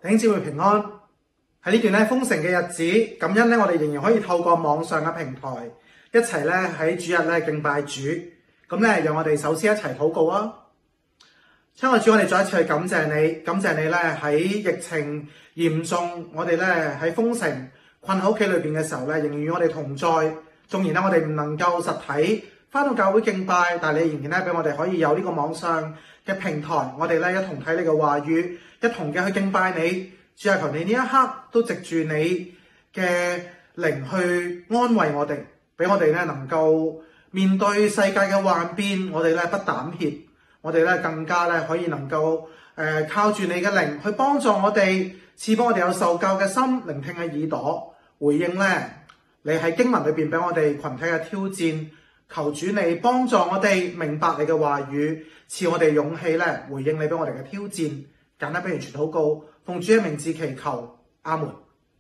弟兄姊妹平安。喺呢段豐盛嘅日子，感恩我哋仍然可以透過網上嘅平台一齊喺主日敬拜主。咁讓我哋首先一齊禱告啊！親愛的主，我哋再一次去感謝你，感謝你喺疫情嚴重，我哋喺封城困喺屋企裏邊嘅時候仍然與我哋同在。縱然我哋唔能夠實體返到教會敬拜，但係你仍然俾我哋可以有呢個網上嘅平台，我哋一同睇你嘅話語，一同嘅去敬拜你。主啊，求你呢一刻都藉住你嘅靈去安慰我哋，俾我哋能夠面對世界嘅幻變，我哋不膽怯，我哋更加可以能夠靠住你嘅靈去幫助我哋，賜俾我哋有受教嘅心、聆聽嘅耳朵，回應你喺經文裏邊俾我哋群體嘅挑戰。求主你幫助我哋明白你嘅話語，賜我哋勇氣回應你俾我哋嘅挑戰。簡單俾完全禱告，奉主嘅名字祈求，阿門。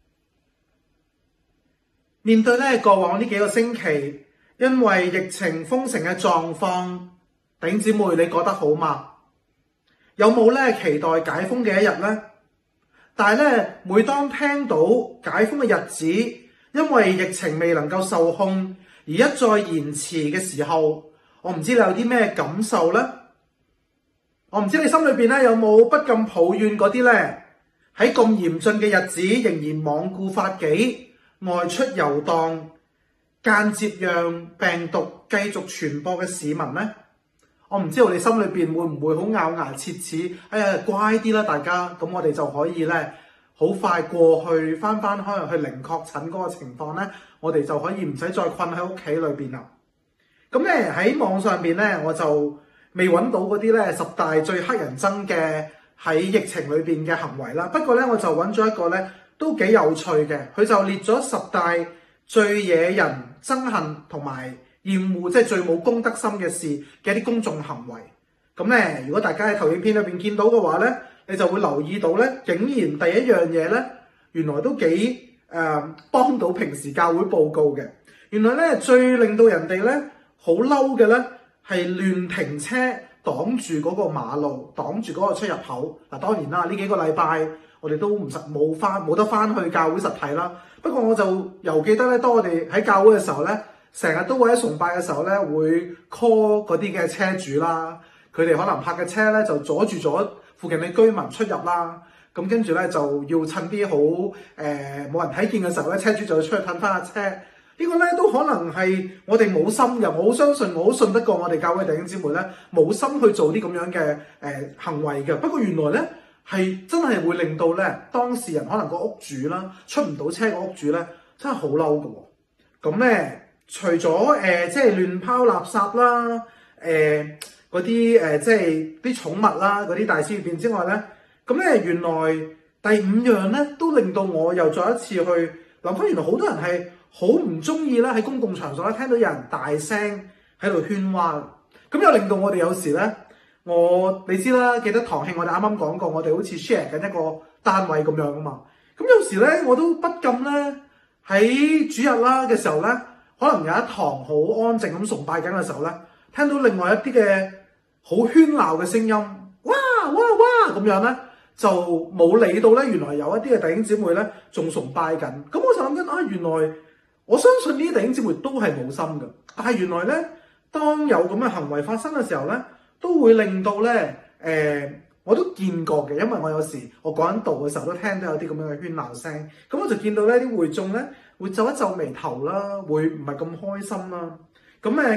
面對過往呢幾個星期，因為疫情封城嘅狀況，弟兄姊妹你覺得好嗎？有冇期待解封嘅一日呢？但係每當聽到解封嘅日子，因為疫情未能夠受控而一再延遲嘅時候，我唔知你有啲咩感受呢？我唔知你心裏邊有冇不禁抱怨嗰啲喺咁嚴峻嘅日子仍然罔顧法紀外出遊蕩，間接讓病毒繼續傳播嘅市民呢？我唔知道你心裏邊會唔會好咬牙切齒，哎呀乖啲啦大家，咁我哋就可以好快過去翻可能去零確診嗰個情況我哋就可以唔使再困喺屋企裏邊啦。咁喺網上邊我就未揾到嗰啲10大最乞人憎嘅喺疫情裏邊嘅行為啦。不過我就揾咗一個都幾有趣嘅，佢就列咗10大最惹人憎恨同埋厭惡，即係最冇公德心嘅事嘅一啲公眾行為。咁如果大家喺投影片裏邊見到嘅話你就會留意到竟然第一樣嘢原來都幾幫到平時教會報告嘅。原來最令到人哋好嬲嘅係亂停車，擋住嗰個馬路，擋住嗰個出入口。嗱，當然啦，呢幾個禮拜我哋都冇得翻去教會實體啦。不過我就又記得當我哋喺教會嘅時候成日都會喺崇拜嘅時候會 call 嗰啲嘅車主啦，佢哋可能泊嘅車就阻住咗附近嘅居民出入啦。咁跟住就要趁啲好冇人睇見嘅時候車主就要出去褪翻架車。呢個都可能係我哋冇心嘅，我好相信，我好信得過我哋教會弟兄姊妹冇心去做啲咁樣嘅行為嘅。不過原來係真係會令到當事人可能個屋主啦，出唔到車個屋主真係好嬲㗎喎。咁除咗即係亂拋垃圾啦，嗰啲即係啲寵物啦，嗰啲大小便之外咁原來第5樣都令到我又再一次去諗翻，原來好多人係好唔中意喺公共場所聽到有人大聲喺度喧譁，咁又令到我哋有時你知啦，記得堂慶我哋啱啱講過，我哋好似 share 緊一個單位咁樣啊嘛。咁有時我都不禁喺主日啦嘅時候可能有一堂好安靜咁崇拜緊嘅時候聽到另外一啲嘅好喧鬧嘅聲音，哇哇哇咁樣就冇理到原來有一啲嘅弟兄姊妹仲崇拜緊。咁我就諗緊原來我相信呢啲弟兄姊妹都係冇心嘅，但係原來當有咁嘅行為發生嘅時候都會令到我都見過嘅，因為我有時我講緊道嘅時候都聽到有啲咁樣嘅喧鬧聲，咁我就見到啲會眾會皺一皺眉頭啦，會唔係咁開心啦。咁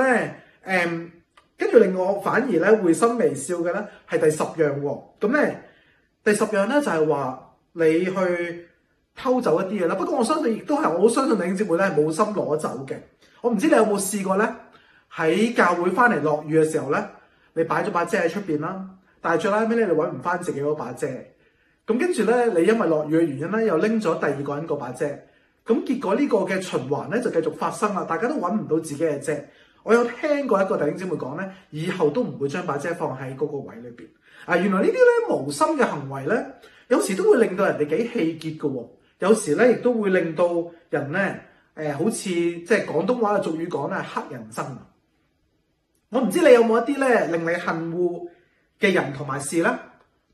跟住令我反而會心微笑嘅係第10樣喎。咁第10樣就係話你去偷走一啲嘢啦。不過我相信亦都係，我好相信弟兄姊妹冇心攞走嘅。我唔知你有冇試過喺教會翻嚟落雨嘅時候你擺咗把遮喺出邊啦，但係最拉尾你揾唔翻自己嗰把遮。咁跟住你因為落雨嘅原因又拎咗第2個人嗰把遮。咁結果呢個嘅循環就繼續發生啦，大家都揾唔到自己嘅遮。我有聽過一個弟兄姊妹講以後都唔會將把遮放喺嗰個位裏邊。原來呢啲無心嘅行為有時都會令到人哋幾氣結嘅喎。有時亦都會令到人好似即係廣東話嘅俗語講乞人憎。我唔知你有冇一啲令你恨惡嘅人同埋事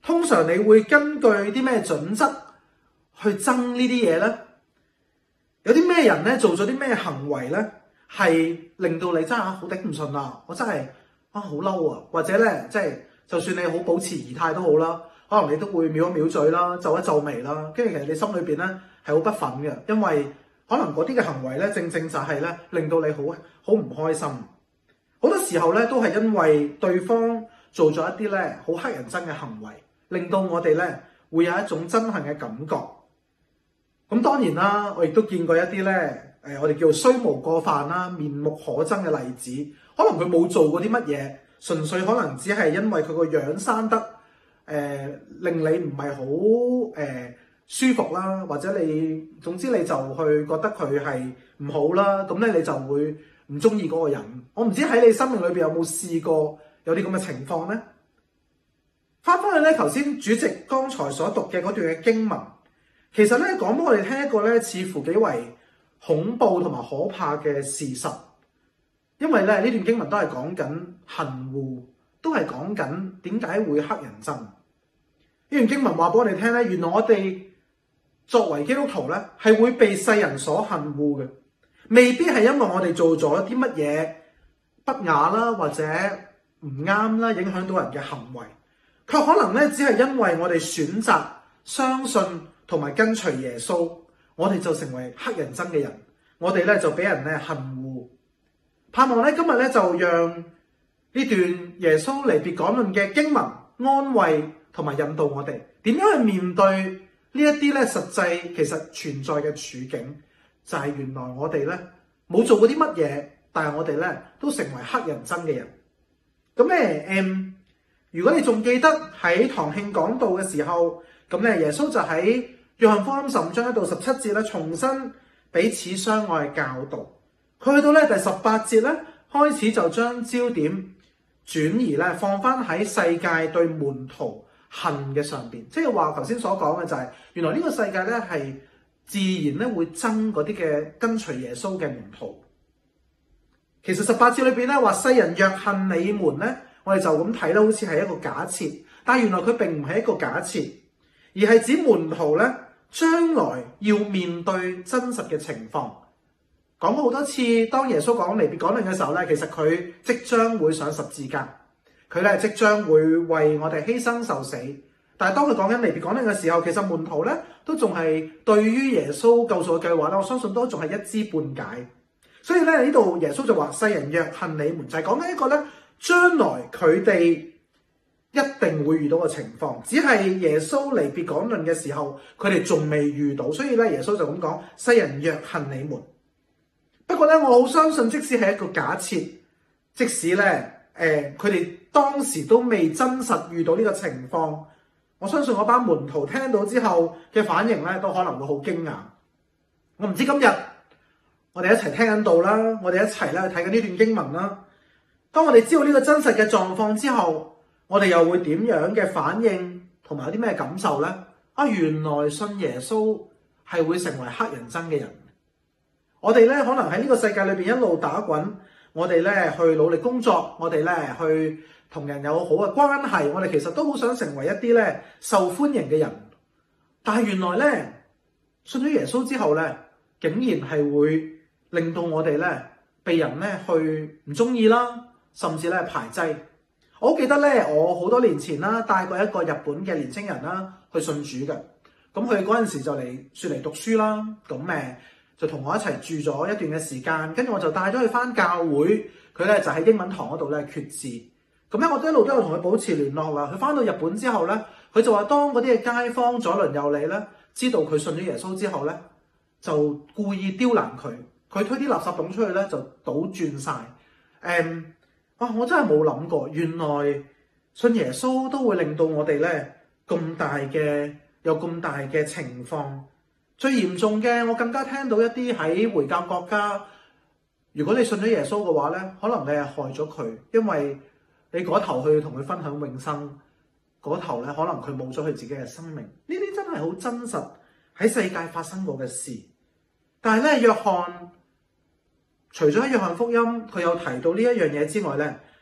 通常你會根據啲咩準則去憎呢啲嘢呢？有啲咩人呢做咗啲咩行為呢？係令到你真係好頂唔順啊！我真係好嬲啊！或者呢，即係就算你好保持儀態都好啦，可能你都會藐一藐嘴啦，皺一皺眉啦，跟住其實你心裏邊呢係好不忿嘅，因為可能嗰啲嘅行為呢，正正就係呢令到你好唔開心。好多時候呢，都係因為對方做咗一啲呢好乞人憎嘅行為，令到我哋呢會有一種憎恨嘅感覺。咁當然啦，我亦都見過一啲呢，我哋叫雖無過犯啦、面目可憎嘅例子。可能佢冇做過啲乜嘢，純粹可能只係因為佢個樣生得令你唔係好舒服啦，或者總之你就去覺得佢係唔好啦，咁咧你就會唔中意嗰個人。我唔知喺你生命裏邊有冇試過有啲咁嘅情況呢？翻返去咧頭先主席剛才所讀嘅嗰段嘅經文。其實咧講俾我哋聽一個咧似乎幾為恐怖同埋可怕嘅事實，因為咧呢段經文都係講緊恨惡，都係講緊點解會乞人憎。呢段經文話俾我哋聽咧，原來我哋作為基督徒咧係會被世人所恨惡嘅，未必係因為我哋做咗啲乜嘢不雅啦，或者唔啱啦，影響到人嘅行為，卻可能咧只係因為我哋選擇相信同埋跟隨耶穌，我哋就成為乞人憎嘅人，我哋咧就俾人咧恨惡。盼望咧今日咧就讓呢段耶穌離別講論嘅經文安慰同埋引導我哋點樣去面對呢一啲咧實際其實存在嘅處境，就係原來我哋咧冇做過啲乜嘢，但係我哋咧都成為乞人憎嘅人。咁咧如果你仲記得喺堂慶講道嘅時候，咁咧耶穌就喺約翰福音15章1到17節咧，重新彼此相愛嘅教導。佢去到咧第18節咧，開始就將焦點轉移咧，放翻喺世界對門徒恨嘅上邊。即係話頭先所講嘅就係，原來呢個世界咧係自然咧會憎嗰啲嘅跟隨耶穌嘅門徒。其實18節裏邊咧話，世人若恨你們咧，我哋就咁睇咧，好似係一個假設，但係原來佢並唔係一個假設，而係指門徒咧將來要面對真實嘅情況。講過好多次，當耶穌講離別講論嘅時候咧，其實佢即將會上十字架，佢咧即將會為我哋犧牲受死。但係當佢講緊離別講論嘅時候，其實門徒咧都仲係對於耶穌救贖嘅計劃咧，我相信都仲係一知半解。所以咧呢度耶穌就話：世人若恨你們，就係講緊一個咧將來佢哋一定會遇到嘅情況，只係耶穌離別講論嘅時候，佢哋仲未遇到。所以咧耶穌就咁講：世人若恨你們。不過咧，我好相信，即使係一個假設，即使咧佢哋當時都未真實遇到呢個情況，我相信嗰班門徒聽到之後嘅反應咧，都可能會好驚訝。我唔知今日我哋一齊聽緊道啦，我哋一齊咧睇緊呢段經文啦。當我哋知道呢個真實嘅狀況之後，我哋又會點樣嘅反應，同埋有啲咩感受呢？原來信耶穌係會成為乞人憎嘅人。我哋咧可能喺呢個世界裏邊一路打滾，我哋咧去努力工作，我哋咧去同人有好嘅關係，我哋其實都好想成為一啲咧受歡迎嘅人。但係原來咧信咗耶穌之後咧，竟然係會令到我哋咧被人咧去唔中意啦，甚至咧排擠。我好記得咧，我好多年前啦帶過一個日本嘅年青人啦去信主嘅。咁佢嗰陣時就嚟雪梨讀書啦，咁就同我一齊住咗一段嘅時間，跟住我就帶咗佢返教會，佢咧就喺英文堂嗰度咧決志。咁咧我都一路都有同佢保持聯絡啦。佢返到日本之後咧，佢就話當嗰啲嘅街坊左鄰右里咧知道佢信咗耶穌之後咧，就故意刁難佢，佢推啲垃圾桶出去咧就倒轉晒。我真係冇諗過，原來信耶穌都會令到我哋咧有咁大嘅情況。最嚴重嘅，我更加聽到一啲喺回教國家，如果你信咗耶穌嘅話咧，可能你係害咗佢，因為你嗰頭去同佢分享永生，嗰頭咧可能佢冇咗佢自己嘅生命。呢啲真係好真實喺世界發生過嘅事。但係咧，約翰除咗喺約翰福音佢有提到呢一樣嘢之外咧，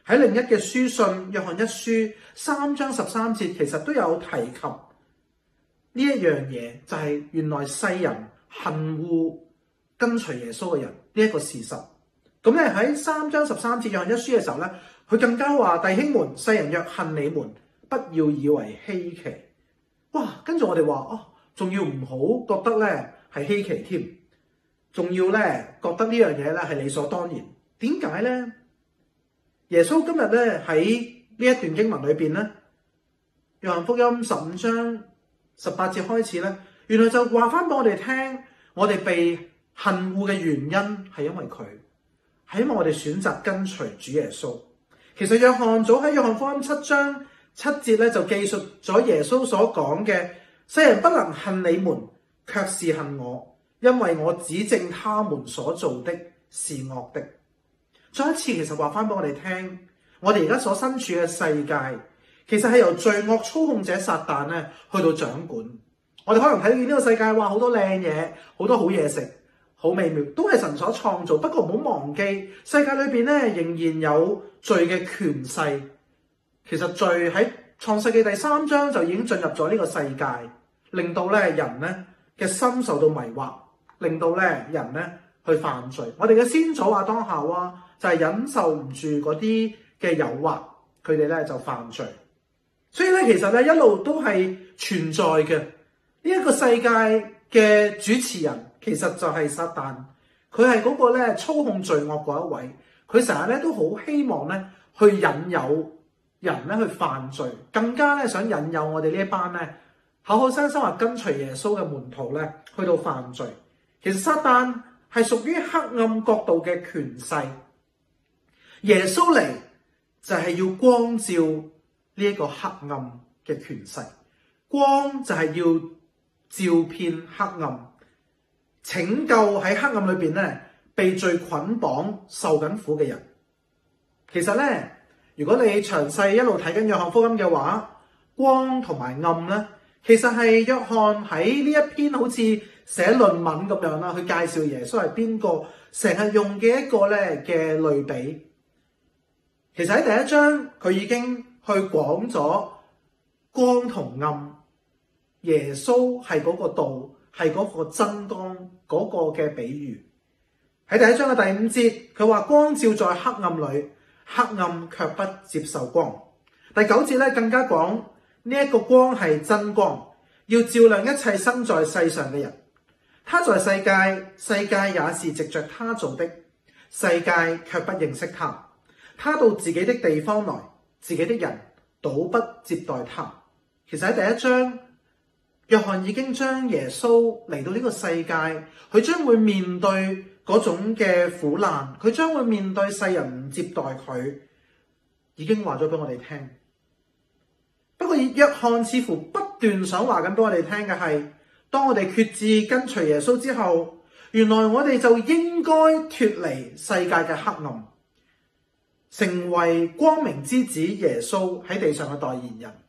喺另一嘅書信約翰一書3章13節，其實都有提及呢一樣嘢，就係原來世人恨惡跟隨耶穌嘅人呢一個事實。咁咧喺3章13節約翰一書嘅時候咧，佢更加話：弟兄們，世人若恨你們，不要以為稀奇。哇！跟住我哋話仲要唔好覺得咧係稀奇添，仲要咧覺得呢樣嘢咧係理所當然。點解咧？耶穌今日咧喺呢一段經文裏邊咧，約翰福音15章18節開始咧，原來就話翻俾我哋聽，我哋被恨惡嘅原因係因為佢，係因為我哋選擇跟隨主耶穌。其實約翰早喺約翰福音7章7節咧就記述咗耶穌所講嘅：世人不能恨你們，卻是恨我，因為我指證他們所做的是惡的。再一次，其實話翻俾我哋聽，我哋而家所身處嘅世界，其實係由罪惡操控者撒旦咧去到掌管。我哋可能睇見呢個世界，哇，好多靚嘢，好多好嘢食，好美妙，都係神所創造。不過唔好忘記，世界裏邊咧仍然有罪嘅權勢。其實罪喺創世記第3章就已經進入咗呢個世界，令到咧人咧嘅心受到迷惑，令到咧人咧去犯罪。我哋嘅先祖亞當夏娃就係忍受唔住嗰啲嘅誘惑，佢哋咧就犯罪。所以咧，其實咧一路都係存在嘅。呢一個世界嘅主持人其實就係撒旦，佢係嗰個咧操控罪惡嗰一位。佢成日咧都好希望咧去引誘人咧去犯罪，更加咧想引誘我哋呢一班咧口口聲聲話跟隨耶穌嘅門徒咧去到犯罪。其實撒旦係屬於黑暗國度嘅權勢。耶穌嚟就係要光照呢一個黑暗嘅權勢，光就係要照遍黑暗，拯救喺黑暗裏邊咧被罪捆綁受緊苦嘅人。其實咧，如果你詳細一路睇緊約翰福音嘅話，光同埋暗咧，其實係約翰喺呢一篇好似寫論文咁樣啦，去介紹耶穌係邊個，成日用嘅一個咧嘅類比。其實喺第一章佢已經去講咗光同暗，耶穌係嗰個道，係嗰個真光嗰個嘅比喻。喺第一章嘅第5節，佢話光照在黑暗裏，黑暗卻不接受光。第9節咧更加講呢一個光係真光，要照亮一切生在世上嘅人。他在世界，世界也是藉着他做的，世界卻不認識他。他到自己的地方來，自己的人倒不接待他。其實喺第一章，約翰已經將耶穌嚟到呢個世界，佢將會面對嗰種嘅苦難，佢將會面對世人唔接待佢，已經話咗俾我哋聽。不過約翰似乎不斷想話緊俾我哋聽嘅係，當我哋決志跟隨耶穌之後，原來我哋就應該脫離世界嘅黑暗，成為光明之子耶穌喺地上嘅代言人。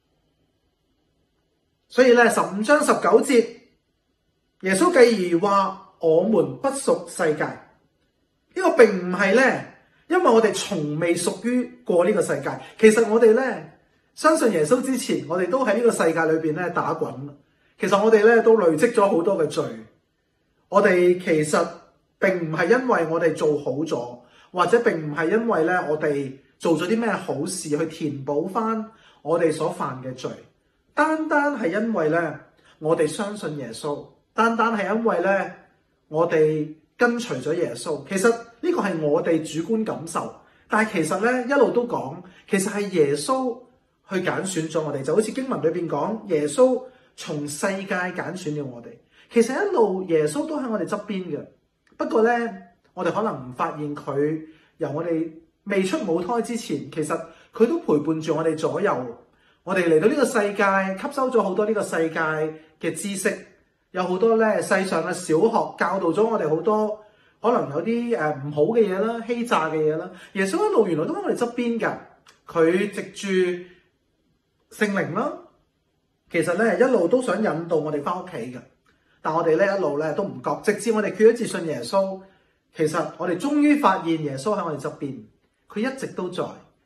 所以咧15章19節，耶穌繼而話我們不屬世界。呢個並唔係咧，因為我哋從未屬於過呢個世界。其實我哋咧相信耶穌之前，我哋都喺呢個世界裏邊咧打滾。其實我哋咧都累積咗好多嘅罪。我哋其實並唔係因為我哋做好咗，或者並唔係因為咧我哋做咗啲咩好事去填補翻我哋所犯嘅罪。單單係因為咧，我哋相信耶穌，單單係因為咧，我哋跟隨咗耶穌。其實呢個係我哋主觀感受，但係其實咧一路都講，其實係耶穌去揀選咗我哋，就好似經文裏邊講，耶穌從世界揀選了我哋。其實一路耶穌都喺我哋側邊嘅，不過咧，我哋可能唔發現佢由我哋未出母胎之前，其實佢都陪伴住我哋左右。我哋嚟到呢個世界，吸收咗好多呢個世界嘅知識，有好多咧世上嘅小學教導咗我哋好多，可能有啲唔好嘅嘢啦、欺詐嘅嘢啦。耶穌一路原來都喺我哋側邊㗎，佢藉住聖靈啦，其實咧一路都想引導我哋翻屋企嘅，但我哋咧一路咧都唔覺，直至我哋決咗志信耶穌，其實我哋終於發現耶穌喺我哋側邊，佢一直都在，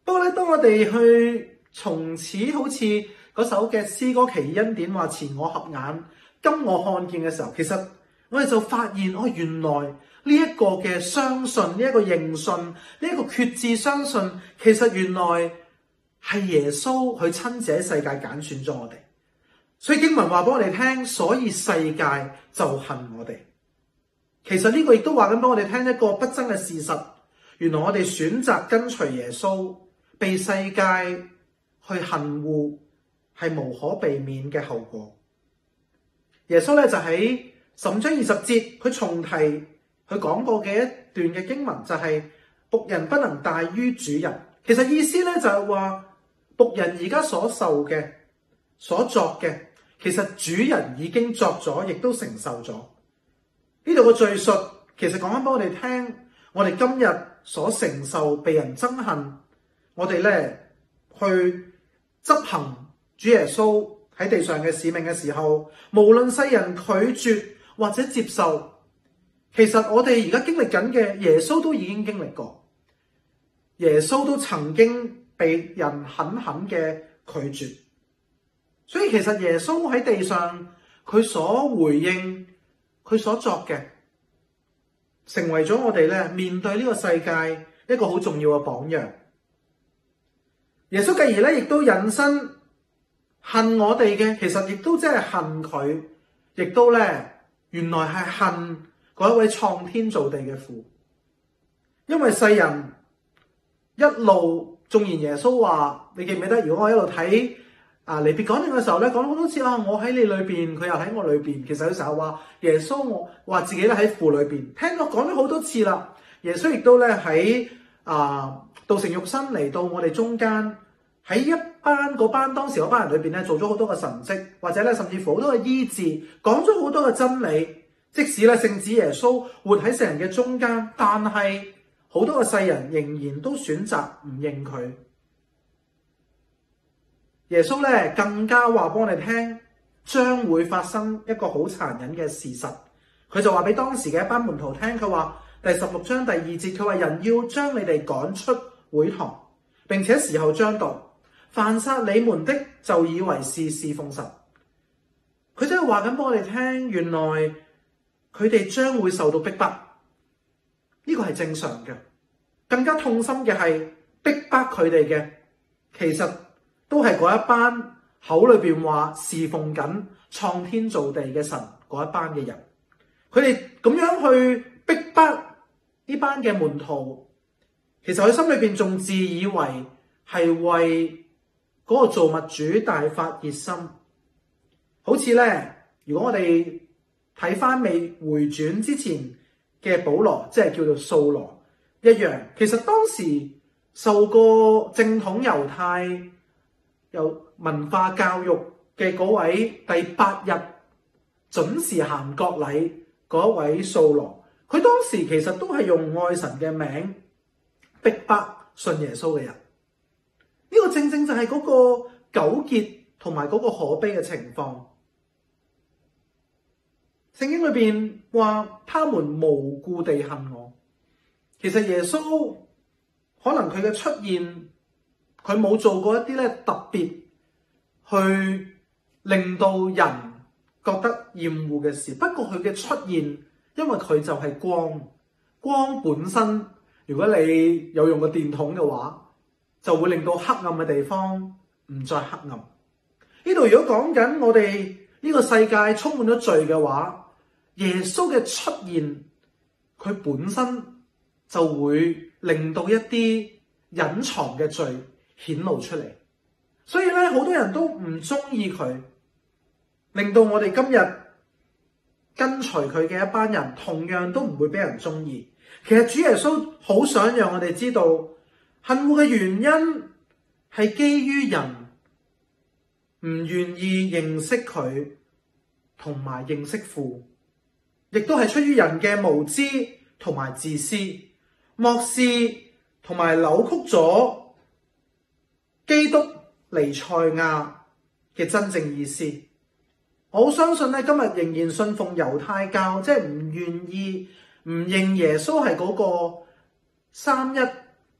不過咧，當我哋去從此好似嗰首嘅詩歌奇異恩典話前我合眼，今我看見嘅時候，其實我哋就發現原來呢一個嘅相信，呢一個認信，呢一個決志相信，其實原來係耶穌佢親自喺世界揀選咗我哋。所以經文話俾我哋聽，所以世界就恨我哋。其實呢個亦都話緊俾我哋聽一個不爭嘅事實，原來我哋選擇跟隨耶穌，被世界去恨惡，係無可避免嘅後果。耶穌咧就喺15章20節，佢重提佢講過嘅一段嘅經文，就係僕人不能大於主人。其實意思咧就係話僕人而家所受嘅、所作嘅，其實主人已經作咗，亦都承受咗。呢度嘅敘述其實講緊俾我哋聽，我哋今日所承受被人憎恨，我哋咧去執行主耶穌喺地上嘅使命嘅時候，無論世人拒絕或者接受，其實我哋而家經歷緊嘅，耶穌都已經經歷過，耶穌都曾經被人狠狠嘅拒絕。所以其實耶穌喺地上佢所回應，佢所作嘅，成為咗我哋咧面對呢個世界一個好重要嘅榜樣。耶穌繼而咧亦都引申恨我哋嘅，其實亦都即係恨佢，亦都咧原來係恨嗰一位創天造地嘅父。因為世人一路縱然耶穌話，你記唔記得？如果我一路睇離別講論嘅時候咧，講咗好多次我喺你裏邊，佢又喺我裏邊。其實有時候話耶穌，我話自己咧喺父裏邊，聽我講咗好多次啦。耶穌亦都咧喺道成肉身嚟到我哋中間，喺嗰班當時嗰班人裏邊咧做咗好多嘅神蹟，或者咧甚至乎好多嘅醫治，講咗好多嘅真理。即使咧聖子耶穌活喺世人嘅中間，但係好多嘅世人仍然都選擇唔認佢。耶穌咧更加話俾我哋聽，將會發生一個好殘忍嘅事實。佢就話俾當時嘅一班門徒聽，佢話第16章第2節，佢話人要將你哋趕出會堂，並且時候將到，凡殺你們的就以為是侍奉神。佢真係話緊俾我哋聽，原來佢哋將會受到逼迫，呢個係正常嘅。更加痛心嘅係逼迫佢哋嘅，其實都係嗰一班口裏邊話侍奉緊創天造地嘅神嗰一班嘅人。佢哋咁樣去逼迫呢班嘅門徒，其實佢心裏邊仲自以為係為嗰個造物主大發熱心。好似咧，如果我哋睇翻未回轉之前嘅保羅，即係叫做掃羅一樣，其實當時受過正統猶太有文化教育嘅嗰位第8日準時行割禮嗰一位掃羅，佢當時其實都係用愛神嘅名逼迫信耶穌嘅人。呢個正正就係嗰個糾結同埋嗰個可悲嘅情況。聖經裏邊話，他們無故地恨我。其實耶穌可能佢嘅出現，佢冇做過一啲咧特別去令到人覺得厭惡嘅事。不過佢嘅出現，因為佢就係光，光本身，如果你有用過電筒嘅話，就會令到黑暗嘅地方唔再黑暗。呢度如果講緊我哋呢個世界充滿咗罪嘅話，耶穌嘅出現，佢本身就會令到一啲隱藏嘅罪顯露出嚟。所以咧，好多人都唔中意佢，令到我哋今日跟隨佢嘅一班人，同樣都唔會俾人中意。其實主耶穌好想讓我哋知道，恨惡嘅原因係基於人唔願意認識佢，同埋認識父。亦都係出於人嘅無知同埋自私，漠視同埋扭曲咗基督彌賽亞嘅真正意思。我好相信咧，今日仍然信奉猶太教，即係唔願意唔認耶穌係嗰個三一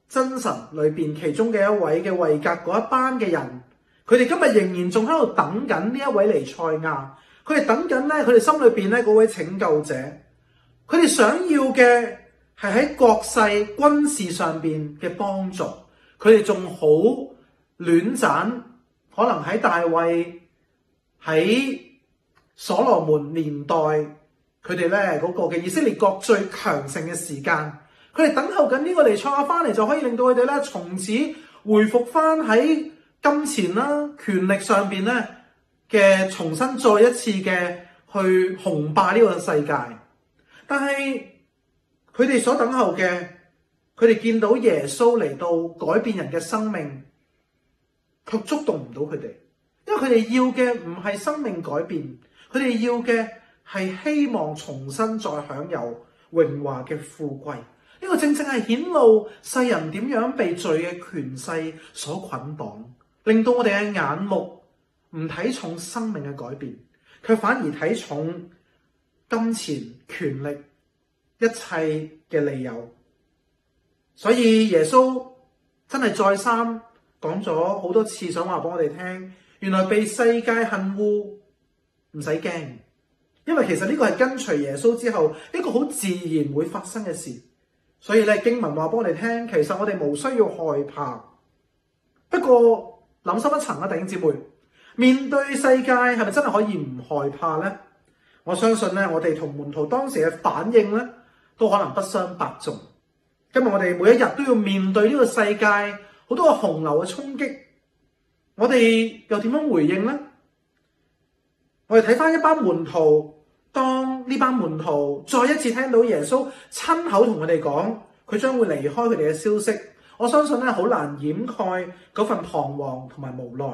真神裏邊其中嘅一位嘅位格嗰一班嘅人，佢哋今日仍然仲喺度等緊呢一位彌賽亞，佢哋等緊咧，佢哋心裏邊咧嗰位拯救者，佢哋想要嘅係喺國勢軍事上邊嘅幫助，佢哋仲好戀棧，可能喺大衛喺所羅門年代，佢哋咧嗰個嘅以色列國最強盛嘅時間，佢哋等候緊呢個彌賽亞翻嚟，就可以令到佢哋咧從此回復翻喺金錢啦、權力上邊咧嘅重新再一次嘅去雄霸呢個世界。但係佢哋所等候嘅，佢哋見到耶穌嚟到改變人嘅生命，卻觸動唔到佢哋，因為佢哋要嘅唔係生命改變，佢哋要嘅係希望重新再享有榮華嘅富貴。呢個正正係顯露世人點樣被罪嘅權勢所捆綁，令到我哋嘅眼目唔睇重生命嘅改變，卻反而睇重金錢、權力、一切嘅利誘。所以耶穌真係再三講咗好多次，想話俾我哋聽，原來被世界恨惡唔使驚，因為其實呢個係跟隨耶穌之後一個好自然會發生嘅事。所以咧，經文話俾我哋聽，其實我哋無需要害怕。不過諗深一層啊，弟兄姊妹，面對世界係咪真係可以唔害怕呢？我相信咧，我哋同門徒當時嘅反應咧，都可能不相伯仲。今日我哋每一日都要面對呢個世界好多個洪流嘅衝擊，我哋又點樣回應呢？我哋睇翻一班門徒。當呢班門徒再一次聽到耶穌親口同佢哋講佢將會離開佢哋嘅消息，我相信咧好難掩蓋嗰份彷徨同埋無奈。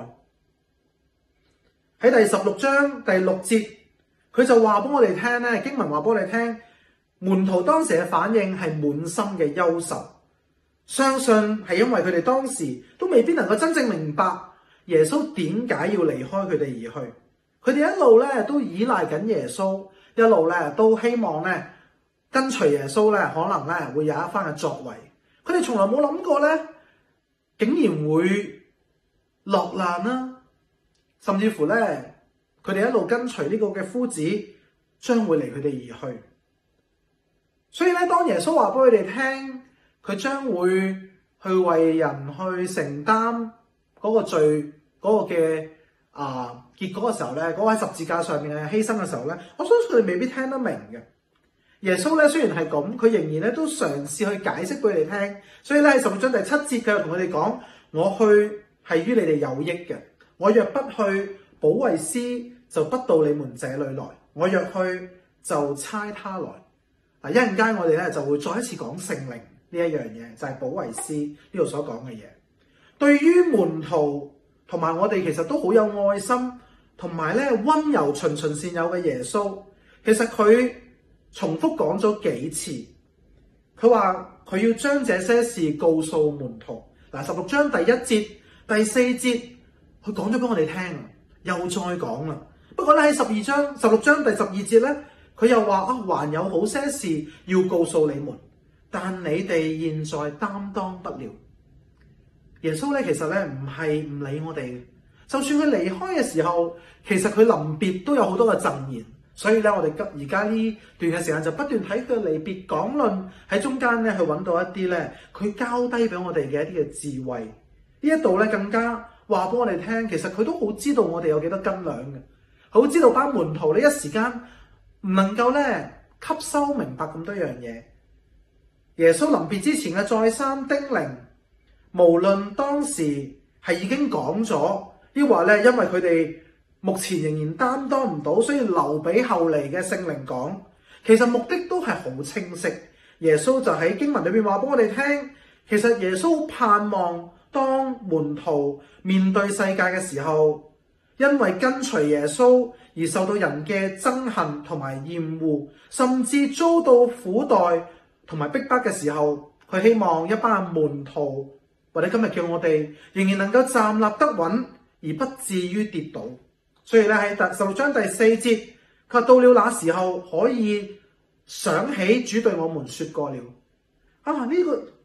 喺第16章第6節，佢就話俾我哋聽咧，經文話俾我哋聽，門徒當時嘅反應係滿心嘅憂愁，相信係因為佢哋當時都未必能夠真正明白耶穌點解要離開佢哋而去。佢哋一路咧都依賴緊耶穌，一路咧都希望咧跟隨耶穌咧，可能咧會有一番嘅作為。佢哋從來冇諗過咧，竟然會落難啦，甚至乎咧，佢哋一路跟隨呢個嘅夫子，將會離佢哋而去。所以咧，當耶穌話俾佢哋聽，佢將會去為人去承擔嗰個罪嗰個嘅結果嘅時候咧，嗰位十字架上面嘅犧牲嘅時候咧，我相信佢哋未必聽得明嘅。耶穌咧雖然係咁，佢仍然咧都嘗試去解釋俾你哋聽。所以咧喺16章第7節，佢又同佢哋講：我去係於你哋有益嘅，我若不去，保惠師就不到你們這裏來；我若去，就差他來。一陣間我哋咧就會再一次講聖靈呢一樣嘢，就係保惠師呢度所講嘅嘢。對於門徒同埋我哋其實都好有愛心，同埋咧溫柔循循善誘嘅耶穌，其實佢重複講咗幾次，佢話佢要將這些事告訴門徒。16章第1節、第4節，佢講咗俾我哋聽，又再講啦。不過咧喺16章第12節咧，佢又話還有好些事要告訴你們，但你哋現在擔當不了。耶穌咧其實咧唔係唔理我哋嘅，就算佢離開嘅時候，其實佢臨別都有好多嘅贈言。所以咧，我哋而家呢段嘅時間就不斷睇佢離別講論，喺中間咧去揾到一啲咧佢交低俾我哋嘅一啲嘅智慧。呢一度咧更加話俾我哋聽，其實佢都好知道我哋有幾多斤兩嘅，好知道班門徒呢一時間唔能夠咧吸收明白咁多樣嘢。耶穌臨別之前嘅再三叮嚀，無論當時係已經講咗，抑或咧因為佢哋目前仍然擔當唔到，所以留俾後嚟嘅聖靈講。其實目的都係好清晰。耶穌就喺經文裏邊話俾我哋聽，其實耶穌盼望當門徒面對世界嘅時候，因為跟隨耶穌而受到人嘅憎恨同埋厭惡，甚至遭到苦待同埋逼迫嘅時候，佢希望一班門徒或者今日叫我哋仍然能夠站立得穩，而不至於跌倒。所以咧喺16章第4節，佢話到了那時候，可以想起主對我們說過了。呢個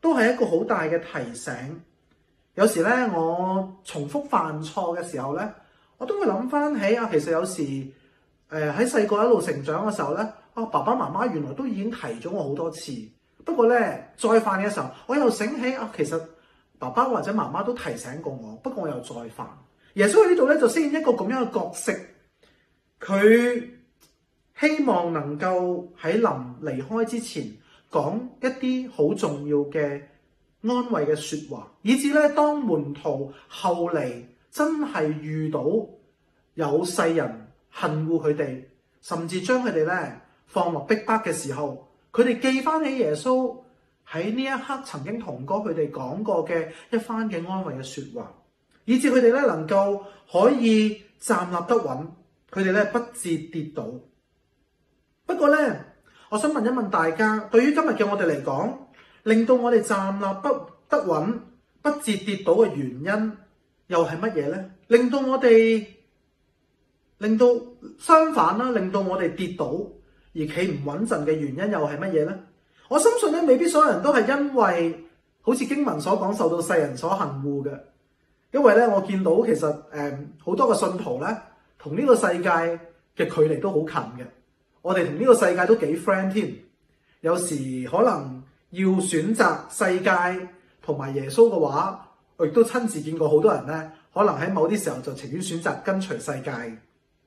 都係一個好大嘅提醒。有時咧，我重複犯錯嘅時候咧，我都會諗翻起其實有時喺細個一路成長嘅時候咧，爸爸媽媽原來都已經提咗我好多次。不過咧，再犯嘅時候，我又醒起其實爸爸或者媽媽都提醒過我，不過我又再犯。耶穌喺呢度咧就飾演一個咁樣嘅角色，佢希望能夠喺臨離開之前講一啲好重要嘅安慰嘅說話，以至咧當門徒後嚟真係遇到有世人恨惡佢哋，甚至將佢哋咧放落逼迫嘅時候，佢哋記翻起耶穌喺呢一刻曾經同過佢哋講過嘅一番嘅安慰嘅說話，以至佢哋咧能夠可以站立得穩，佢哋咧不致跌倒。不過咧，我想問一問大家，對於今日嘅我哋嚟講，令到我哋站立不得穩、不致跌倒嘅原因又係乜嘢呢？令到相反啦，令到我哋跌倒而企唔穩陣嘅原因又係乜嘢呢？我相信咧，未必所有人都係因為好似經文所講受到世人所恨惡嘅，因為咧我見到其實好多嘅信徒咧同呢個世界嘅距離都好近嘅，我哋同呢個世界都幾 friend 添。有時可能要選擇世界同埋耶穌嘅話，我亦都親自見過好多人咧，可能喺某啲時候就情願選擇跟隨世界。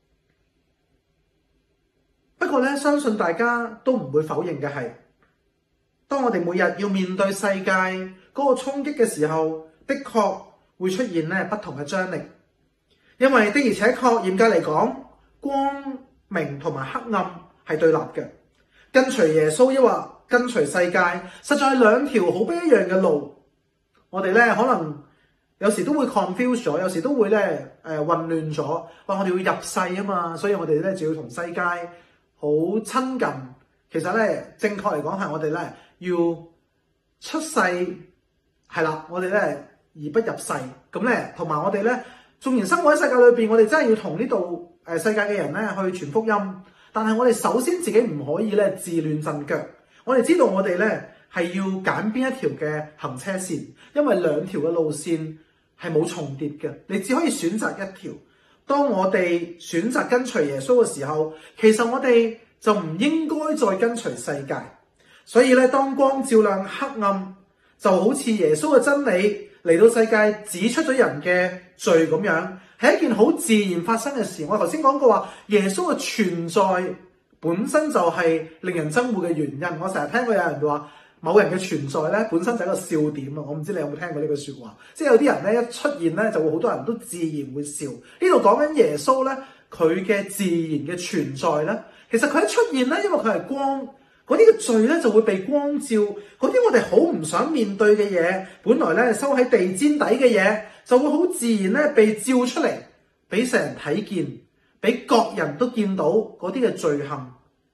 不過咧，相信大家都唔會否認嘅係，當我哋每日要面對世界嗰個衝擊嘅時候，的確會出現咧不同嘅張力。因為的而且確嚴格嚟講，光明同埋黑暗係對立嘅。跟隨耶穌抑或跟隨世界，實在係兩條好不一樣嘅路。我哋咧可能有時都會 confuse 咗，有時都會咧混亂咗。話我哋要入世啊嘛，所以我哋咧就要同世界好親近。其實咧正確嚟講係我哋咧要出世，係啦，我哋咧而不入世。咁咧同埋我哋咧縱然生活喺世界裏邊，我哋真係要同呢度世界嘅人咧去傳福音。但係我哋首先自己唔可以咧自亂陣腳。我哋知道我哋咧係要揀邊一條嘅行車線，因為兩條嘅路線係冇重疊嘅，你只可以選擇一條。當我哋選擇跟隨耶穌嘅時候，其實我哋就唔應該再跟隨世界。所以咧，當光照亮黑暗，就好似耶穌嘅真理嚟到世界指出咗人嘅罪咁樣，係一件好自然發生嘅事。我頭先講過話，耶穌嘅存在本身就係令人憎惡嘅原因。我成日聽過有人話，某人嘅存在咧本身就係一個笑點啊！我唔知你有冇聽過呢句說話，即係有啲人咧一出現咧就會好多人都自然會笑。呢度講緊耶穌咧，佢嘅自然嘅存在咧，其實佢一出現咧，因為佢係光，嗰啲嘅罪咧就會被光照，嗰啲我哋好唔想面對嘅嘢，本來咧收喺地氈底嘅嘢，就會好自然咧被照出嚟，俾世人睇見，俾各人都見到嗰啲嘅罪行。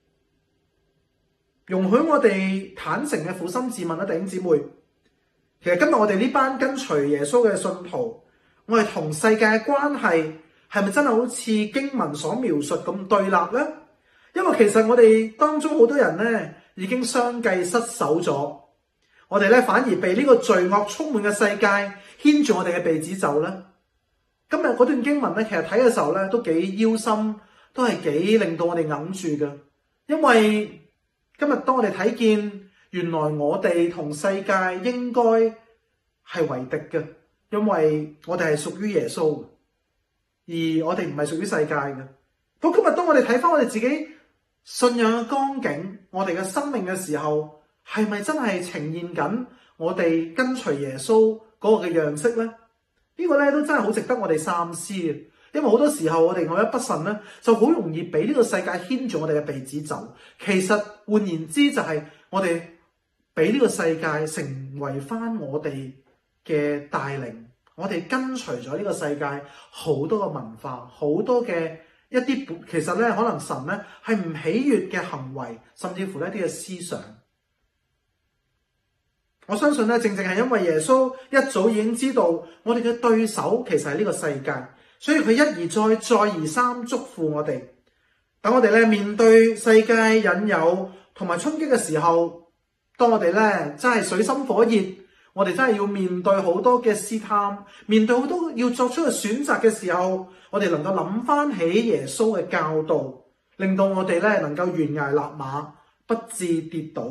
容許我哋坦誠嘅撫心自問啦，弟兄姊妹，其實今日我哋呢班跟隨耶穌嘅信徒，我哋同世界嘅關係係咪真係好似經文所描述咁對立呢？因為其實我哋當中好多人咧已經相繼失守咗，我哋咧反而被呢個罪惡充滿嘅世界牽住我哋嘅鼻子走咧。今日嗰段經文咧，其實睇嘅時候咧都幾憂心，都係幾令到我哋揞住嘅，因為今日當我哋睇見，原來我哋同世界應該係為敵嘅，因為我哋係屬於耶穌，而我哋唔係屬於世界嘅。不過今日當我哋睇翻我哋自己信仰嘅光景，我哋嘅生命嘅時候，係咪真係呈現緊我哋跟隨耶穌嗰個嘅樣式呢？呢個咧都真係好值得我哋三思嘅。因為好多時候我哋愛一不慎咧，就好容易俾呢個世界牽住我哋嘅鼻子走。其實換言之，就係我哋俾呢個世界成為翻我哋嘅帶領，我哋跟隨咗呢個世界好多嘅文化，好多嘅一啲其實咧可能神咧係唔喜悅嘅行為，甚至乎一啲嘅思想。我相信咧，正正係因為耶穌一早已經知道我哋嘅對手其實係呢個世界。所以佢一而再，再而三囑咐我哋，等我哋咧面對世界引誘同埋衝擊嘅時候， 當我哋咧真係水深火熱，我哋真係要面對好多嘅試探，面對好多要作出嘅選擇嘅時候，我哋能夠諗翻起耶穌嘅教導，令到我哋咧能夠懸崖勒馬，不致跌倒。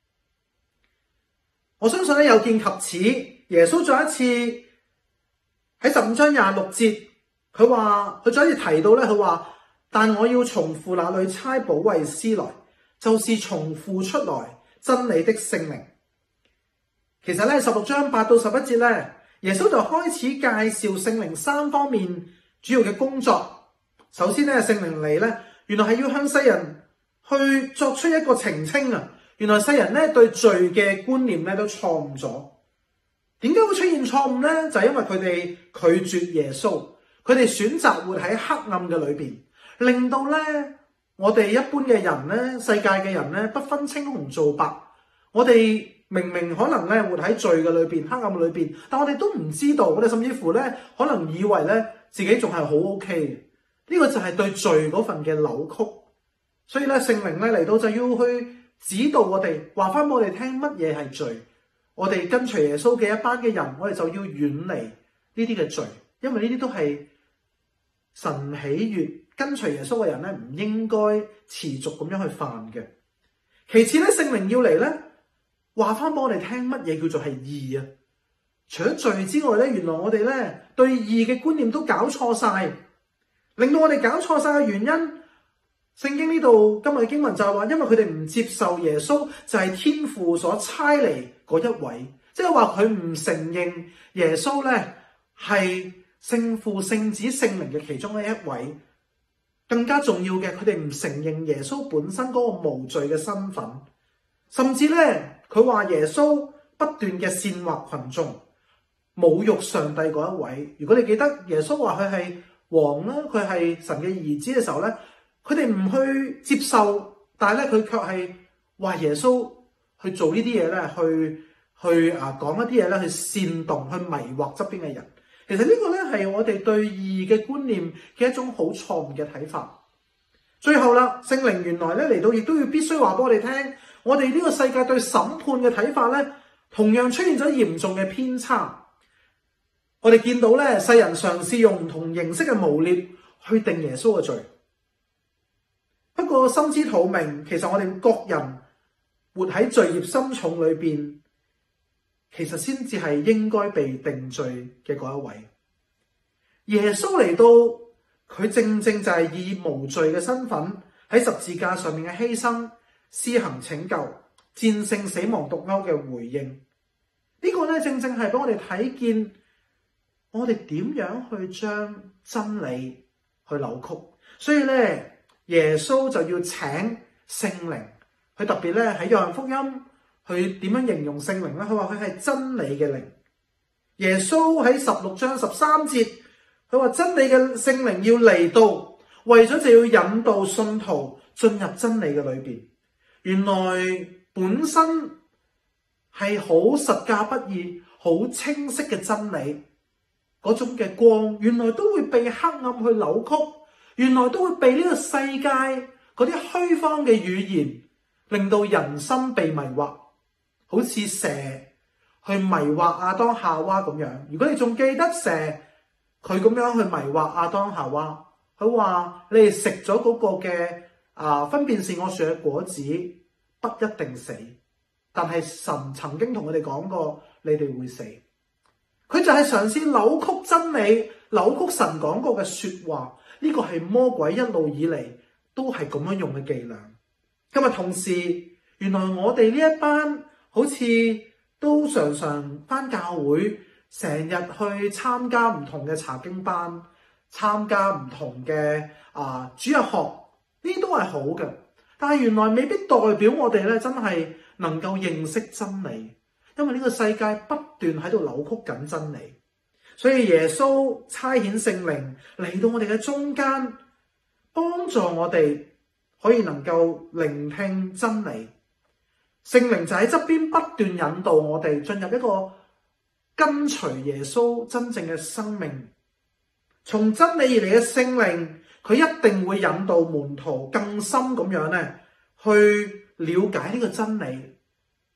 我相信咧有見及此，耶穌再一次喺15章26節，佢再一次提到咧，佢話：但我要從父那裏差保惠師來，就是從父出來真理的聖靈。其實咧16章8到11節咧，耶穌就開始介紹聖靈3方面主要嘅工作。首先咧，聖靈嚟咧，原來係要向世人去作出一個澄清啊！原來世人咧對罪嘅觀念咧都錯誤咗。點解會出現錯誤咧？就係因為佢哋拒絕耶穌，佢哋選擇活喺黑暗嘅裏邊，令到咧我哋一般嘅人咧，世界嘅人咧不分青紅皂白。我哋明明可能咧活喺罪嘅裏邊、黑暗裏邊，但我哋都唔知道，我哋甚至乎咧可能以為咧自己仲係好 OK 嘅。呢個就係對罪嗰份嘅扭曲。所以咧聖靈咧嚟到就要去指導我哋，話翻俾我哋聽乜嘢係罪。我哋跟隨耶穌嘅一班嘅人，我哋就要遠離呢啲嘅罪，因為呢啲都係神喜悅跟隨耶穌嘅人咧唔應該持續咁樣去犯嘅。其次咧，聖靈要嚟咧話翻俾我哋聽乜嘢叫做係義啊。除咗罪之外咧，原來我哋咧對義嘅觀念都搞錯晒，令到我哋搞錯晒嘅原因，聖經呢度今日嘅經文就係話，因為佢哋唔接受耶穌就係天父所差嚟嗰一位，即係話佢唔承認耶穌咧係聖父、聖子、聖靈嘅其中嘅一位。更加重要嘅，佢哋唔承認耶穌本身嗰個無罪嘅身份，甚至咧佢話耶穌不斷嘅煽惑群眾，侮辱上帝嗰一位。如果你記得耶穌話佢係王啦，佢係神嘅兒子嘅時候咧，佢哋唔去接受，但係咧佢卻係話耶穌去做呢啲嘢咧，去講一啲嘢咧，去煽動、去迷惑側邊嘅人。其實呢個咧係我哋對義嘅觀念嘅一種好錯誤嘅睇法。最後啦，聖靈原來咧嚟到亦都要必須話俾我哋聽，我哋呢個世界對審判嘅睇法咧，同樣出現咗嚴重嘅偏差。我哋見到咧，世人嘗試用唔同形式嘅誣衊去定耶穌嘅罪。不過心知肚明，其實我哋各人活喺罪孽深重裏邊，其實先至係應該被定罪嘅嗰一位。耶穌嚟到，佢正正就係以無罪嘅身份喺十字架上面嘅犧牲，施行拯救，戰勝死亡毒鈎嘅回應。呢個咧正正係俾我哋睇見，我哋點樣去將真理去扭曲。所以咧，耶穌就要請聖靈，佢特別咧喺約翰福音，佢點樣形容聖靈咧？佢話佢係真理嘅靈。耶穌喺16章13節，佢話真理嘅聖靈要嚟到，為咗就要引導信徒進入真理嘅裏邊。原來本身係好實價不易、好清晰嘅真理，嗰種嘅光，原來都會被黑暗去扭曲，原來都會被呢個世界嗰啲虛謊嘅語言，令到人心被迷惑。好似蛇去迷惑亞當夏娃咁樣。如果你仲記得蛇佢咁樣去迷惑亞當夏娃，佢話你哋食咗嗰個嘅分辨善惡樹嘅果子，不一定死。但係神曾經同佢哋講過，你哋會死。佢就係嘗試扭曲真理，扭曲神講過嘅說話。呢個係魔鬼一路以嚟都係咁樣用嘅伎倆。今日同時，原來我哋呢一班好似都常常返教會，成日去參加唔同嘅查經班，參加唔同嘅主日學，呢啲都係好嘅。但係原來未必代表我哋咧真係能夠認識真理，因為呢個世界不斷喺度扭曲緊真理。所以耶穌差遣聖靈嚟到我哋嘅中間，幫助我哋可以能夠聆聽真理。聖靈就喺側邊不斷引導我哋進入一個跟隨耶穌真正嘅生命。從真理而嚟嘅聖靈，佢一定會引導門徒更深咁樣咧，去了解呢個真理，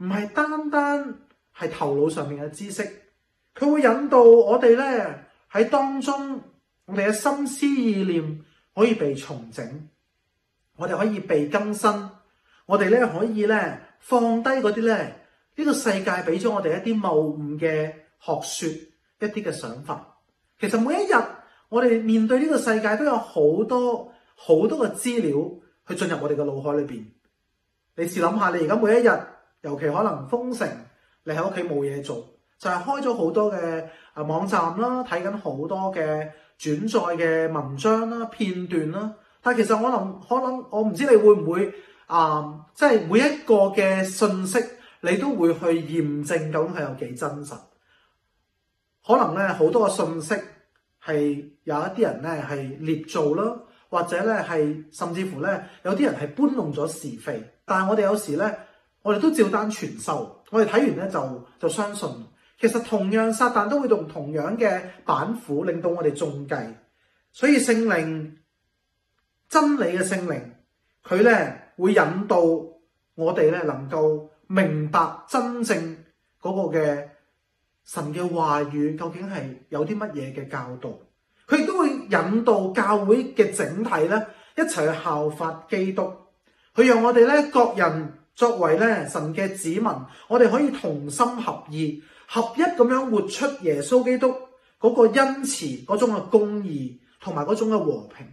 唔係單單係頭腦上面嘅知識，佢會引導我哋咧喺當中，我哋嘅心思意念可以被重整，我哋可以被更新，我哋咧可以咧放低嗰啲咧呢個世界俾咗我哋一啲謬誤嘅學說，一啲嘅想法。其實每一日我哋面對呢個世界都有好多嘅資料去進入我哋嘅腦海裏邊。你試諗下，你而家每一日，尤其可能封城，你喺屋企冇嘢做，就係開咗好多嘅網站啦，睇緊好多嘅轉載嘅文章啦、片段啦。但係其實可能我唔知你會唔會即係每一個嘅信息，你都會去驗證究竟係有幾真實。可能咧好多嘅信息係有一啲人咧係捏造啦，或者咧係甚至乎咧有啲人係搬弄咗是非。但係我哋有時咧，我哋都照單全收，我哋睇完咧就相信。其實同樣撒旦都會用同樣嘅板斧，令到我哋中計。所以聖靈，真理嘅聖靈，佢咧會引導我哋咧能夠明白真正嗰個嘅神嘅話語究竟係有啲乜嘢嘅教導。佢亦都會引導教會嘅整體咧一齊去效法基督。佢讓我哋咧各人作為咧神嘅子民，我哋可以同心合意、合一咁樣活出耶穌基督嗰個恩慈、嗰種嘅公義同埋嗰種嘅和平。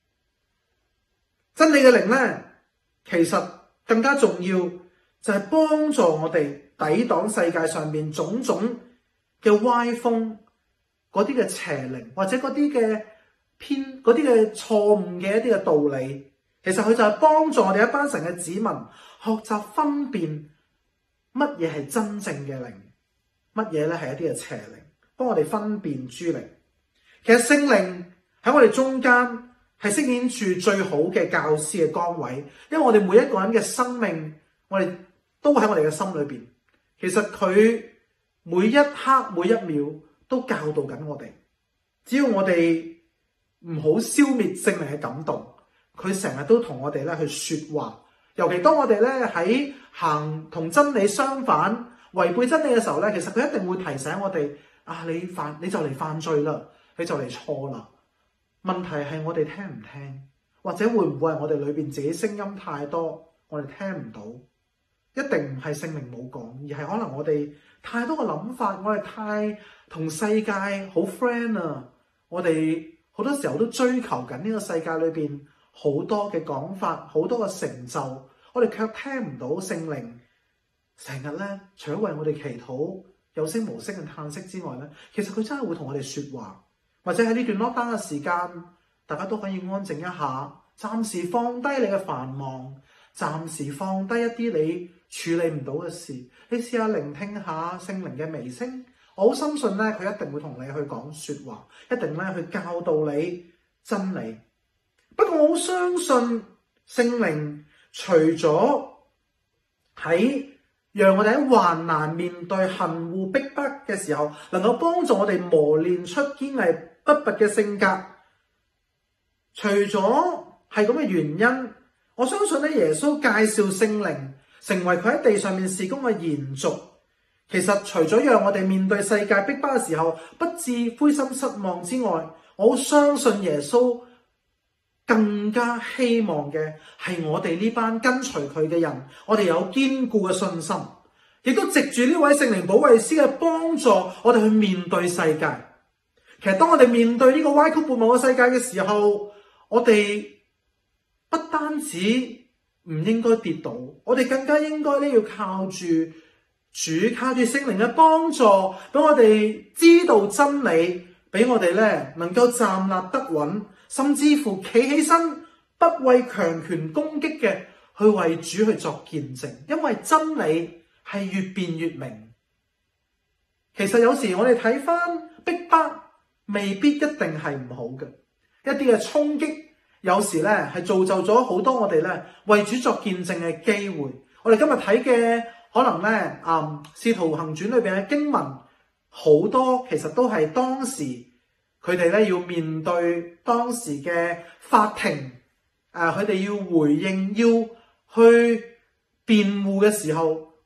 真理嘅靈咧，其實更加重要就係幫助我哋抵擋世界上面種種嘅歪風、嗰啲嘅邪靈或者嗰啲嘅嗰啲嘅錯誤嘅一啲嘅道理。其實佢就係幫助我哋一班神嘅子民學習分辨乜嘢係真正嘅靈，乜嘢咧係一啲嘅邪靈，幫我哋分辨諸靈。其實聖靈喺我哋中間係飾演住最好嘅教師嘅崗位，因為我哋每一個人嘅生命，我哋都喺我哋嘅心裏邊。其實佢每一刻每一秒都教導緊我哋，只要我哋唔好消滅聖靈嘅感動。佢成日都同我哋咧去說話，尤其當我哋咧喺行同真理相反、違背真理嘅時候咧，其實佢一定會提醒我哋：你就嚟犯罪啦，你就嚟錯啦。問題係我哋聽唔聽，或者會唔會係我哋裏邊自己聲音太多，我哋聽唔到？一定唔係聖靈冇講，而係可能我哋太多嘅諗法，我哋太同世界好 friend 啊！我哋好多時候都追求緊呢個世界裏邊好多嘅講法，好多嘅成就，我哋卻聽唔到聖靈成日咧，除咗為我哋祈禱有聲無聲嘅嘆息之外咧，其實佢真係會同我哋說話，或者喺呢段 lockdown 嘅時間，大家都可以安靜一下，暫時放低你嘅繁忙，暫時放低一啲你處理唔到嘅事，你試下聆聽下聖靈嘅微聲，我好深信咧，佢一定會同你去講說話，一定咧去教導你真理。不過我好相信聖靈除咗喺讓我哋喺患難面對恨惡逼迫嘅時候，能夠幫助我哋磨練出堅毅不拔嘅性格，除咗係咁嘅原因，我相信咧耶穌介紹聖靈成為佢喺地上面事工嘅延續。其實除咗讓我哋面對世界逼迫嘅時候不致灰心失望之外，我好相信耶穌更加希望嘅係我哋呢班跟隨佢嘅人，我哋有堅固嘅信心，亦都藉住呢位聖靈保惠師嘅幫助，我哋去面對世界。其實當我哋面對呢個歪曲悖謬嘅世界嘅時候，我哋不單止唔應該跌倒，我哋更加應該咧要靠住主，靠住聖靈嘅幫助，俾我哋知道真理，俾我哋咧能夠站立得穩，甚至乎企起身，不畏強權攻擊嘅，去為主去作見證。因為真理係越辯越明。其實有時我哋睇翻逼迫，未必一定係唔好嘅，一啲嘅衝擊，有時咧係造就咗好多我哋咧為主作見證嘅機會。我哋今日睇嘅可能咧，使徒行傳裏邊嘅經文好多，其實都係當時佢哋咧要面對當時嘅法庭，佢哋要回應，要去辯護嘅時候，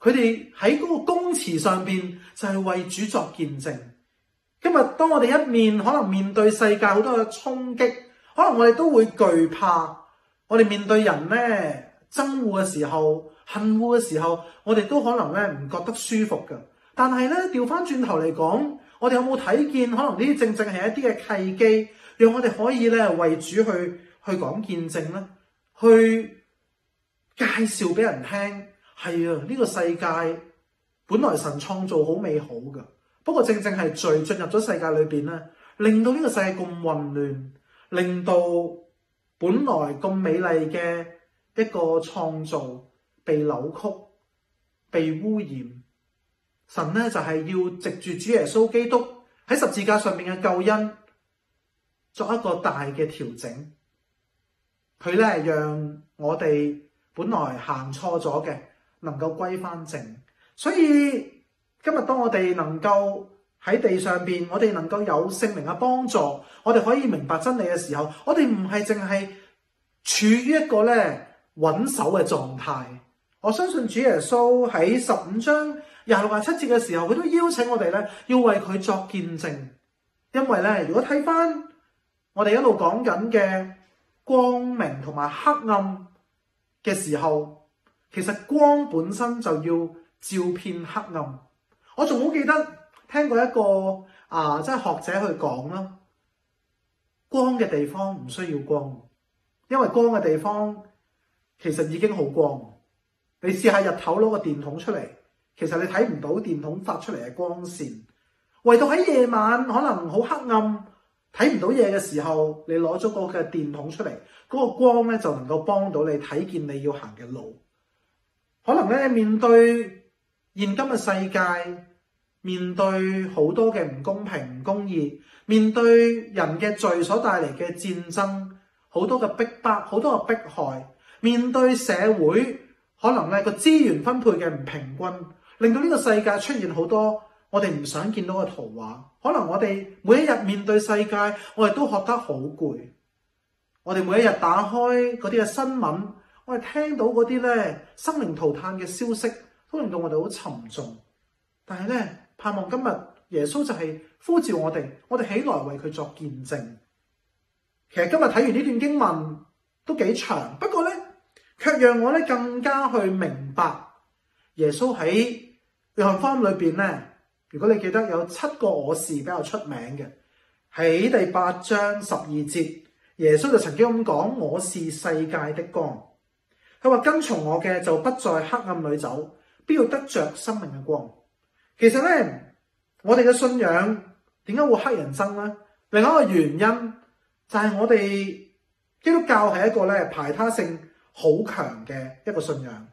佢哋喺嗰個公詞上邊就係為主作見證。今日當我哋一面可能面對世界好多嘅衝擊，可能我哋都會懼怕。我哋面對人咧憎惡嘅時候、恨惡嘅時候，我哋都可能咧唔覺得舒服㗎。但係咧調翻轉頭嚟講，我哋有冇睇見可能呢啲正正係一啲嘅契機，讓我哋可以咧為主去講見證咧，去介紹俾人聽。係啊，呢個世界本來神創造好美好㗎，不過正正係罪進入咗世界裏邊咧，令到呢個世界咁混亂，令到本來咁美麗嘅一個創造被扭曲、被污染。神咧就係要藉住主耶穌基督喺十字架上面嘅救恩，作一個大嘅調整。佢咧讓我哋本來行錯咗嘅，能夠歸翻正。所以今日當我哋能夠喺地上邊，我哋能夠有聖靈嘅幫助，我哋可以明白真理嘅時候，我哋唔係淨係處於一個咧穩守嘅狀態。我相信主耶穌喺15章26、27節嘅時候，佢都邀請我哋咧要為佢作見證。因為咧，如果睇翻我哋一路講緊嘅光明同埋黑暗嘅時候，其實光本身就要照遍黑暗。我仲好記得聽過一個即係學者去講啦，光嘅地方唔需要光，因為光嘅地方其實已經好光。你試下日頭攞個電筒出嚟，其實你睇唔到電筒發出嚟嘅光線。唯獨喺夜晚可能好黑暗，睇唔到嘢嘅時候，你攞咗個嘅電筒出嚟，嗰個光咧就能夠幫到你睇見你要行嘅路。可能咧面對現今嘅世界，面對好多嘅唔公平、唔公義，面對人嘅罪所帶嚟嘅戰爭，好多嘅逼迫，好多嘅迫害，面對社會可能咧個資源分配嘅唔平均，令到呢個世界出現好多我哋唔想見到嘅圖畫。可能我哋每一日面對世界，我哋都覺得好攰。我哋每一日打開嗰啲嘅新聞，我哋聽到嗰啲咧生靈塗炭嘅消息，都令到我哋好沉重。但係咧，盼望今日耶穌就係呼召我哋起來為佢作見證。其實今日睇完呢段經文都幾長，不過咧，卻讓我咧更加去明白耶穌喺約翰福音裏邊咧，如果你記得有7個我是比較出名嘅，喺第8章12節，耶穌就曾經咁講：我是世界的光。佢話跟從我嘅就不在黑暗裏走，必要得着生命嘅光。其實咧，我哋嘅信仰點解會黑人憎咧？另一個原因就係我哋基督教係一個咧排他性好強嘅一個信仰。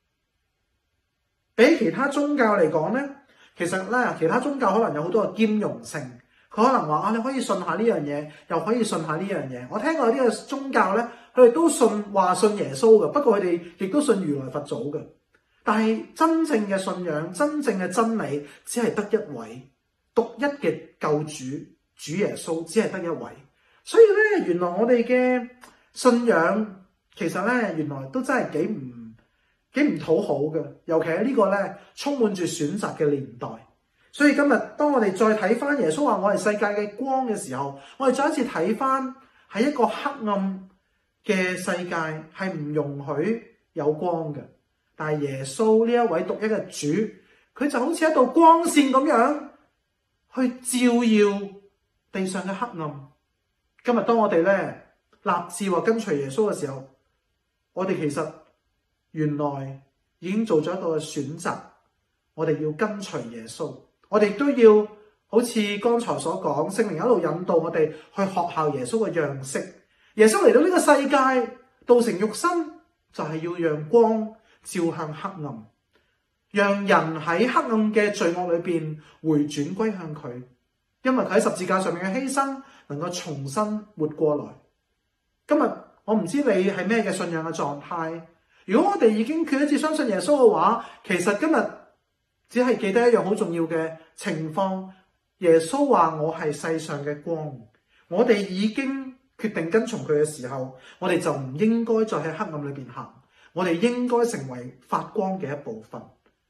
比其他宗教嚟講咧，其實咧其他宗教可能有好多嘅兼容性，佢可能話你可以信下呢樣嘢，又可以信下呢樣嘢。我聽過有啲嘅宗教咧，佢哋都信耶穌嘅，不過佢哋亦都信如來佛祖嘅。但係真正嘅信仰、真正嘅真理，只係得一位，獨一嘅救主主耶穌，只係得一位。所以咧，原來我哋嘅信仰其實咧，原來都真係幾唔討好嘅。尤其喺呢個咧充滿住選擇嘅年代。所以今日當我哋再睇翻耶穌話我係世界嘅光嘅時候，我哋再一次睇翻喺一個黑暗嘅世界係唔容許有光嘅。但係耶穌呢一位獨一嘅主，佢就好似一道光線咁樣去照耀地上嘅黑暗。今日當我哋咧立志話跟隨耶穌嘅時候，我哋其實原來已經做咗一個選擇，我哋要跟隨耶穌。我哋都要好似剛才所講，聖靈一路引導我哋去學效耶穌嘅樣式。耶穌嚟到呢個世界，道成肉身，就係要讓光照向黑暗，讓人喺黑暗嘅罪惡裏邊回轉歸向佢，因為佢喺十字架上面嘅犧牲，能夠重新活過來。今日我唔知你係咩嘅信仰嘅狀態，如果我哋已經決一致相信耶穌嘅話，其實今日只係記得一樣好重要嘅情況，耶穌話我係世上嘅光。我哋已經決定跟從佢嘅時候，我哋就唔應該再喺黑暗裏邊行。我哋應該成為發光嘅一部分。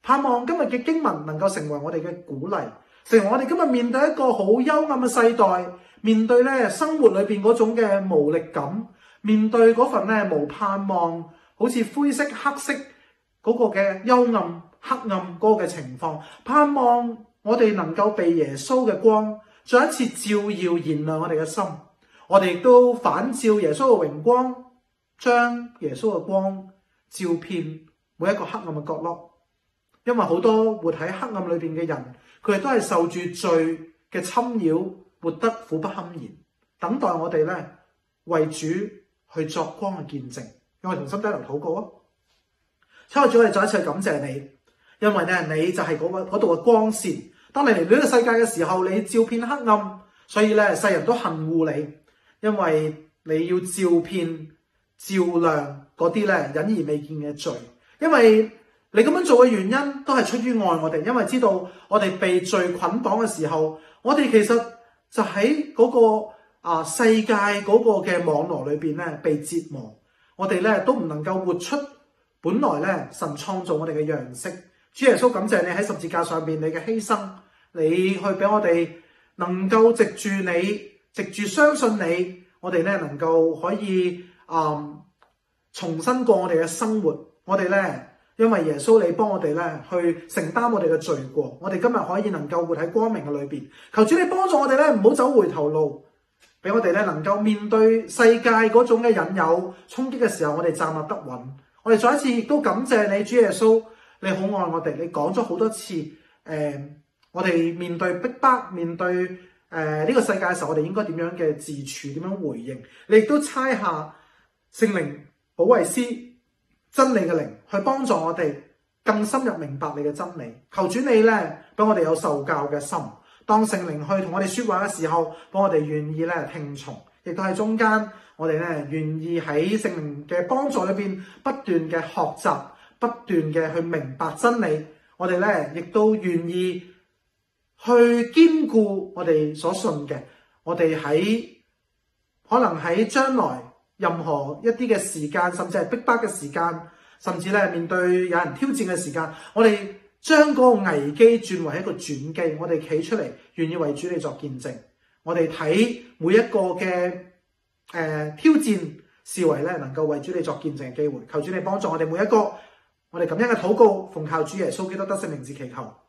盼望今日嘅經文能夠成為我哋嘅鼓勵，成為我哋今日面對一個好幽暗嘅世代，面對生活裏邊嗰種嘅無力感，面對嗰份無盼望，好似灰色黑色嗰個嘅幽暗黑暗嗰個嘅情況，盼望我哋能夠被耶穌嘅光再一次照耀燃亮我哋嘅心，我哋亦都反照耶穌嘅榮光，將耶穌嘅光照遍每一個黑暗嘅角落。因為好多活喺黑暗裏邊嘅人，佢哋都係受住罪嘅侵擾，活得苦不堪言，等待我哋為主去作光嘅見證。讓我哋同心低頭禱告啊！親愛的主，我哋再一次感謝你，因為你就係嗰度嘅光線。當你嚟到呢個世界嘅時候，你照遍黑暗，所以世人都恨惡你，因為你要照遍照亮嗰啲隱而未見嘅罪。因為你咁樣做嘅原因都係出於愛我哋，因為知道我哋被罪捆綁嘅時候，我哋其實就喺嗰個世界嗰個嘅網絡裏邊被折磨，我哋都唔能夠活出本來神創造我哋嘅樣式。主耶穌，感謝你喺十字架上邊你嘅犧牲，你去俾我哋能夠藉住你，藉住相信你，我哋能夠可以重新過我哋嘅生活。我哋因為耶穌你幫我哋去承擔我哋嘅罪過，我哋今日可以能夠活喺光明嘅裏邊。求主你幫助我哋唔好走回頭路，俾我哋能夠面對世界嗰種嘅引誘衝擊嘅時候，我哋站立得穩。我哋再一次亦都感謝你，主耶穌，你好愛我哋。你講咗好多次，我哋面對逼迫，面對呢個世界嘅時候，我哋應該點樣嘅自處，點樣回應？你亦都差下聖靈保惠師真理嘅靈去幫助我哋更深入明白你嘅真理。求主你俾我哋有受教嘅心，當聖靈去同我哋說話嘅時候，幫我哋願意聽從，亦都喺中間我哋願意喺聖靈嘅幫助裏邊不斷嘅學習，不斷嘅去明白真理。我哋亦都願意去堅固我哋所信嘅。我哋可能喺將來任何一啲嘅時間，甚至係逼迫嘅時間，甚至面對有人挑戰嘅時間，我哋將嗰個危機轉為一個轉機，我哋企出嚟，願意為主你作見證。我哋睇每一個嘅挑戰，視為能夠為主你作見證嘅機會。求主你幫助我哋每一個，我哋咁樣嘅禱告，奉靠主耶穌基督得勝名字祈求，